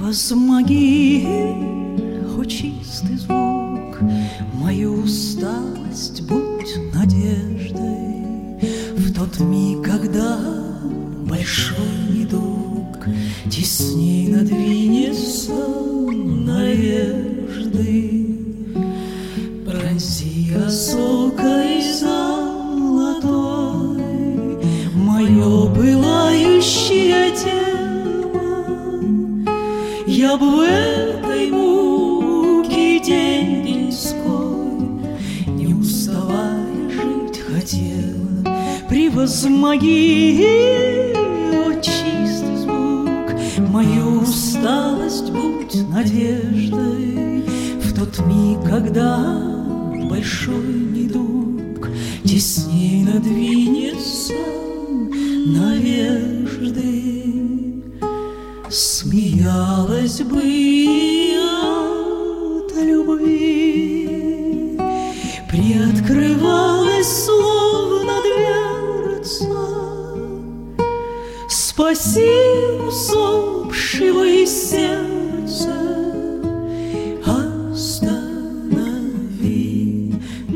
Превозмоги, хоть чистый звук, мою усталость будь надеждой. В тот миг, когда большой недуг тесней надвинется надежды, пронзи осокой золотой мое пылающее тело. Я б в этой муке день-деньской, не уставая жить хотела. Превозмоги, о чистый звук, мою усталость будь надеждой. В тот миг, когда большой недуг тесней надвинется надежды, смеялась бы я от любви, приоткрывалась словно дверца. Спаси усопшего из сердца, останови.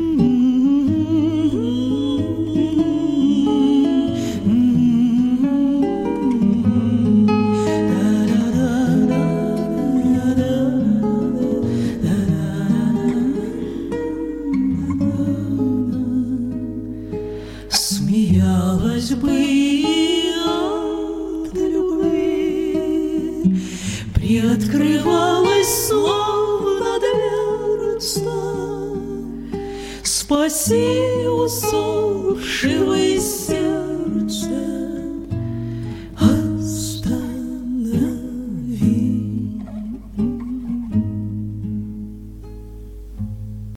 Смеялась бы от любви, приоткрывалась словно дверца. Спаси усопшего